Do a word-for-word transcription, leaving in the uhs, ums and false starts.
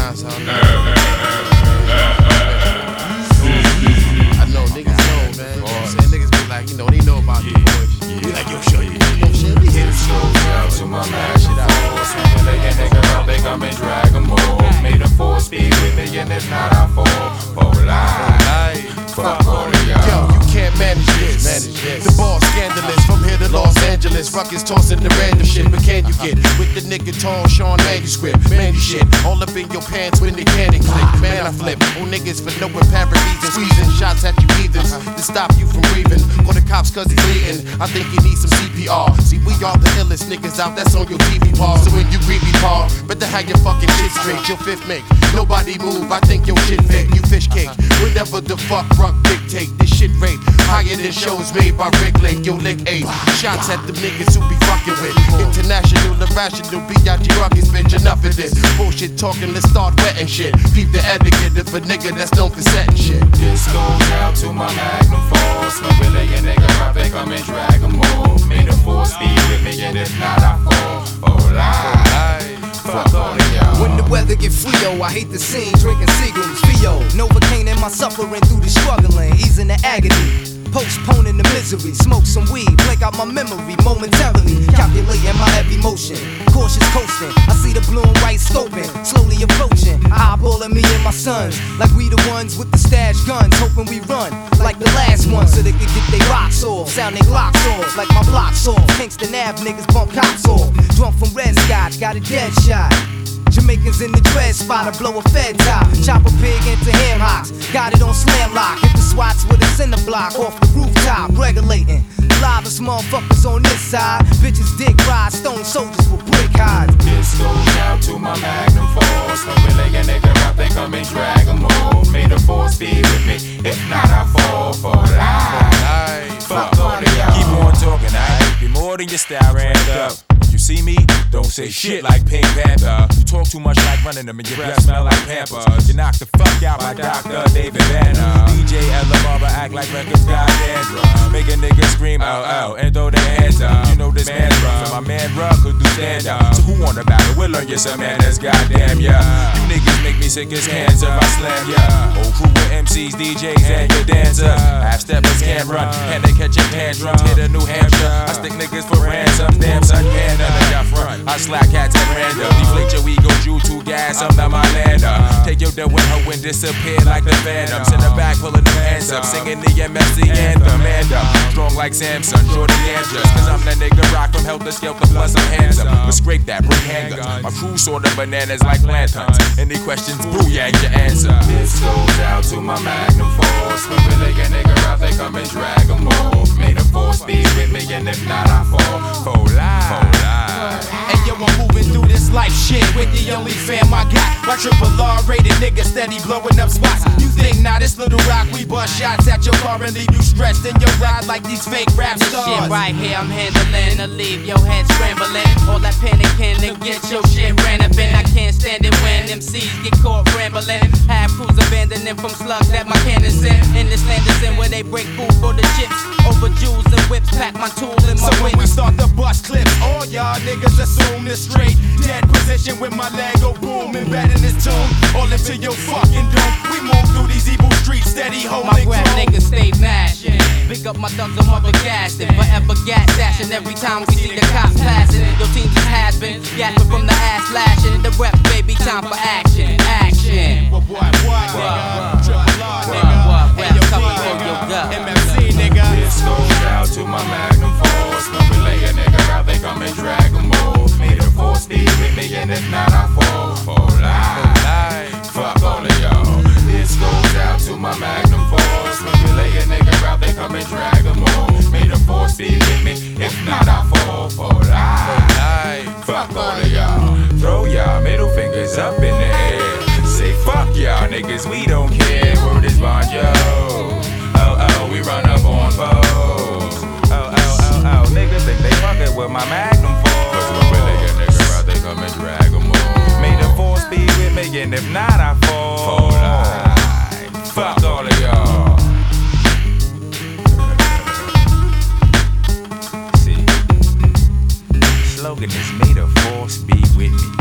That's all I know niggas know, man. You know what I'm saying? Niggas be like, you know, they know about the boys. Be like, yo, show you. Yo, shit, we hit it. Out to my man, shit out. Sweet leg and nigga out, they come and drag 'em more. Made a four speed with me, and if not, I fall. For life. Fuck all of y'all. Yo, you can't manage this. Manage this. The ball scandalous from here to Los Angeles. Ruckus tossing the random shit, but can you get with the nigga tall Sean manuscript? Man, you shit all up in your pants when the cannon click. Man, I flip on niggas for no apparent reason. Squeezing shots at you heathens to stop you from breathing. Call the cops cause he's bleeding. I think you need some C P R. See, we all the illest niggas out, that's on your T V paw. So when you greet me, paw, better have your fucking shit straight. Your fifth make nobody move, I think your shit fake. You fish cake, whatever the fuck Ruck dictate. This shit rate higher than shows made by Rick Lake. Yo, lick eight shots at the niggas who be fucking with international, irrational, B I G Ruckus, bitch. Enough of this bullshit talking, let's start wetting shit. Peep the etiquette of a nigga that's known for setting shit. This goes out to my Magnum Force. My Billy and nigga out, they come and drag 'em more. Made a four speed with me, and if not, I fall. Oh, life. Fuck all of y'all. When the weather get frio, I hate the scene, drinking Seagram's, Vio. Novocaine in my suffering through the struggling, easing the agony. Postponing the misery, smoke some weed, blank out my memory momentarily, calculating my every motion, cautious coasting. I see the blue and white scoping, slowly approaching, eyeballing me and my sons, like we the ones with the stash guns, hoping we run like the last one, so they could get their rocks off, sound they glocks off, like my blocks off. Kingston Ave niggas bump cops off, drunk from Red Scotch, got a dead shot. Jamaicans in the dread spot, I blow a fed top. Chop a pig into ham hocks, got it on slam lock. Hit the swats with a cinder block off the rooftop, regulating. Livest motherfuckers on this side, bitches dick ride, stone soldiers with brick hides. This goes out to my Magnum Force. My Billy and nigga out, they come and drag 'em more. Made a four speed with me, if not, I fall for life. Fuck all of y'all. Keep on talking, I be more than your style ramped up. You see me? Don't say shit like Pink Panther. You talk too much like running them and your breath smell like Pampers. You knock the fuck out by Doctor David Banner. D J Ella Barber act like records got dandruff. Make a nigga scream out out and throw their hands up. You know this man's rough and my man Ruck could do stand up. So who wanna battle? We'll learn you some manners, goddamn yeah. You niggas make me sick as cancer. I slam ya. Whole crew with M Cs, D Js and your dancer. Half steppers can't run and they catch your tantrums. Hit a New Hampshire. I stick niggas for ransom. Damn son, can't none of y'all front. I slack cats at random. Deflate your ego, Jew to gas. I'm not my lander. Take your dough and hoe and disappear like the Phantom. Send her back, pulling them hands up, singing the M F C anthem. And up, strong like Samson, shorty and just. Cause I'm that nigga rock from helter skelter, plus I'm handsome. But scrape that, bring handguns. My crew sort of bananas like lanterns. Any questions, booyah, your answer. This goes out to my Magnum Force. When we lay a nigga out, they come and drag 'em off. Made a four speed with me, and if not, I fall. For life. For life. And yo, I'm moving through this life shit with the only fam I got. My triple R rated nigga steady blowing up spots. You think now this little rock, we bust shots at your car and leave you stressed in your ride like these fake rap stars. Shit right here I'm handling to leave your head scrambling. All that panicking and get your shit ran up in. I can't stand it when M Cs get caught rambling. Half crews abandoning from slugs that my cannons in. In this land is in where they break food for the chips. Over jewels and whips, pack my tool in my So when we start the bust clips, all y'all niggas assume this straight. Dead position with my leg go boom, embedding this tune all into your fucking dome. We move through these evil streets, steady holding. My rap niggas stay mashing. Pick up my thugs, I'm mother gassing. Forever gas dashing every time we see the cops passing. Your team just has been gasping from the ass lashing. The rep, baby, time for action, action. What, what, what, nigga? Triple R, nigga. And your coming from your gut. M F C, nigga. This goes out to my Magnum Force. When we lay a nigga out, they come and drag 'em off. Made a four speed with me, and if not, I fall. For life. Fuck all of y'all. This goes out to my Magnum Force. When we lay a nigga out, they come and drag 'em off. Made a four speed with me, if not, I fall. For life. Fuck all of y'all. Throw y'all middle fingers up in the air. Say fuck y'all niggas, we don't care. Word is Bon Joe. Oh oh, we run up on foes. Oh oh oh oh, niggas think they fuckin' with my Magnum Force. Cause when we lay a nigga out, they come and drag 'em off. Made a four speed with me, and if not, I fall. For life. Fuck all of y'all. See, slogan is made a force be with me.